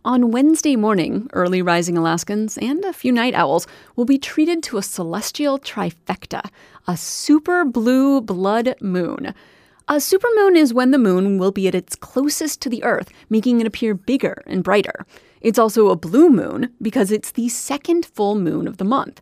On Wednesday morning, early rising Alaskans and a few night owls will be treated to a celestial trifecta, a super blue blood moon. A supermoon is when the moon will be at its closest to the Earth, making it appear bigger and brighter. It's also a blue moon because it's the second full moon of the month.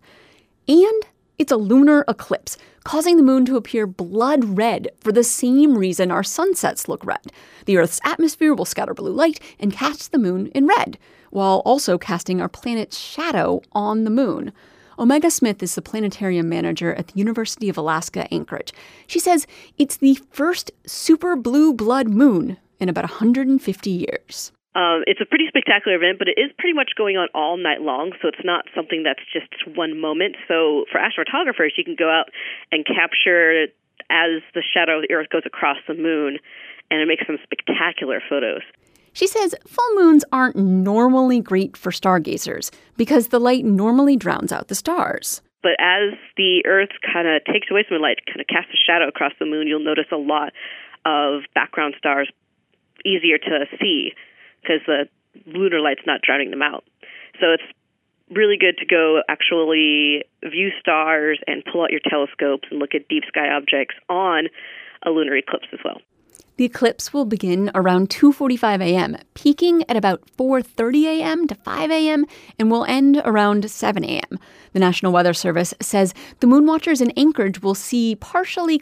And it's a lunar eclipse, causing the moon to appear blood red for the same reason our sunsets look red. The Earth's atmosphere will scatter blue light and cast the moon in red, while also casting our planet's shadow on the moon. Omega Smith is the planetarium manager at the University of Alaska, Anchorage. She says it's the first super blue blood moon in about 150 years. It's a pretty spectacular event, but it is pretty much going on all night long, so it's not something that's just one moment. So for astrophotographers, you can go out and capture as the shadow of the Earth goes across the moon, and it makes some spectacular photos. She says full moons aren't normally great for stargazers because the light normally drowns out the stars. But as the Earth kind of takes away some light, kind of casts a shadow across the moon, you'll notice a lot of background stars easier to see because the lunar light's not drowning them out. So it's really good to go actually view stars and pull out your telescopes and look at deep sky objects on a lunar eclipse as well. The eclipse will begin around 2:45 a.m., peaking at about 4:30 a.m. to 5 a.m., and will end around 7 a.m. The National Weather Service says the moonwatchers in Anchorage will see partially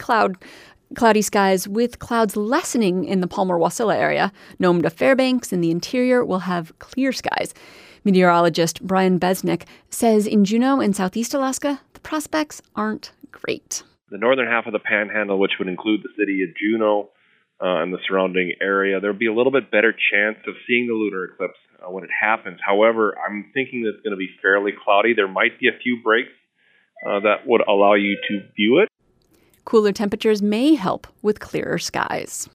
cloudy skies with clouds lessening in the Palmer-Wasilla area. Nome to Fairbanks in the interior will have clear skies. Meteorologist Brian Besnick says in Juneau and southeast Alaska, the prospects aren't great. The northern half of the Panhandle, which would include the city of Juneau and the surrounding area, there would be a little bit better chance of seeing the lunar eclipse when it happens. However, I'm thinking that it's going to be fairly cloudy. There might be a few breaks that would allow you to view it. Cooler temperatures may help with clearer skies.